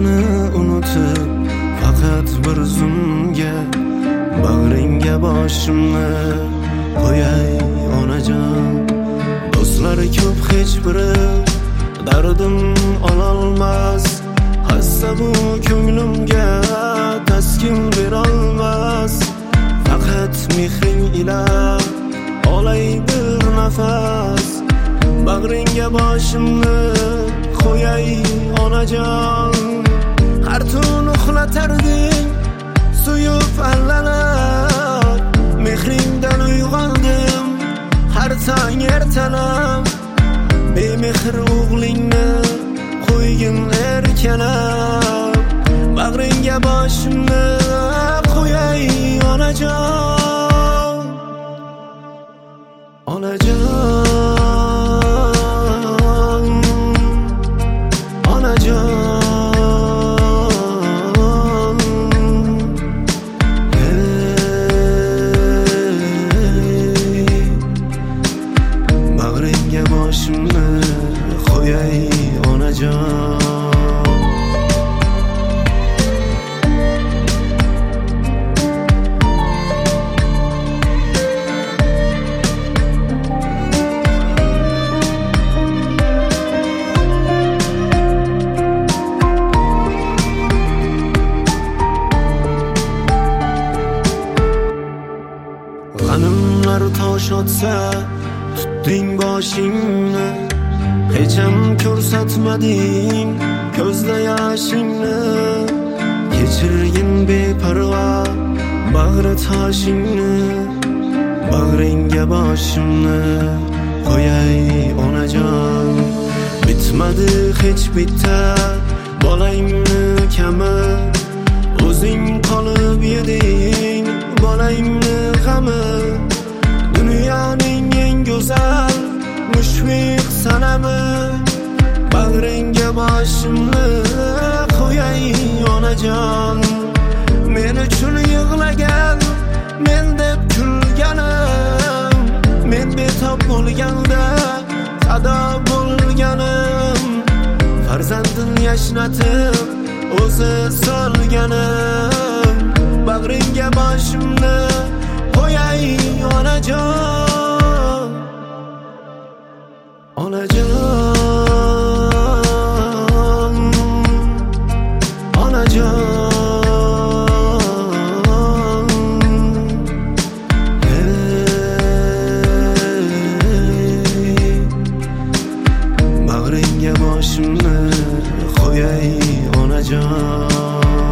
dardini unutib faqat bir zumga bag'ringga boshimni qo'yay onajon. Do'stlari ko'p, hech biri dardim ololmas, hassa bu ko'nglimga taskin berolmas. Faqat mehring ila olay bir nafas, bag'ringga boshimni qo'yay onajon. Har tun uxlatarding suyub allanab, mehringdan uyg'ondim har tong ertalab. Bemehr o'g'lingni qo'ygin erkalab, bag'ringga boshimni qo'yay onajon. Onajon, onajon, bag'ringga boshimni qo'yay onajon. G'animlar tosh otsa tutding boshingni, hecham ko'rsatmading ko'zda yoshingni. Kechirgin beparvo bag'ri toshingni, bag'ringga boshimni qo'yay onajon. Bitmadi hech bitta bolangni kami, o'zing qolib yeding bolangni g'ami. Dunyoning eng go'zal mushfiq sanami, bag'ringga boshimni qo'yay onajon. Men uchun yig'lagan, men deb kulganim, men betob bo'lganda sado bo'lganim, farzandin yashnatib o'zi solganim, bag'ringga boshimni qo'yay onajon. Onajon, onajon, bag'ringga boshimni qo'yay onajon.